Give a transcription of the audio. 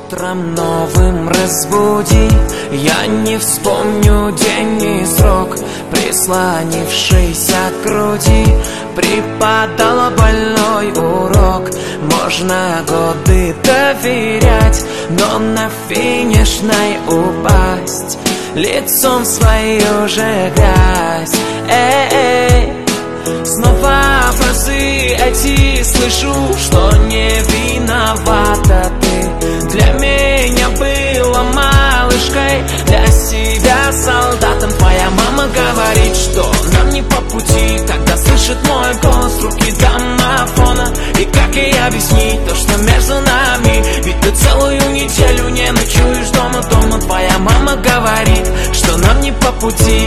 утром новым разбуди. Я не вспомню день и срок, прислонившийся к груди. Преподала больной урок. Можно годы доверять, но на финишной упасть лицом в свою же грязь. Снова фразы эти слышу, что не виновата ты. Для меня была малышкой, для себя солдатом. Твоя мама говорит, что нам не по пути, когда слышит мой голос в руки домофона. И как ей объяснить то, что между нами? Ведь ты целую неделю не ночуешь дома. Твоя мама говорит, что нам не по пути,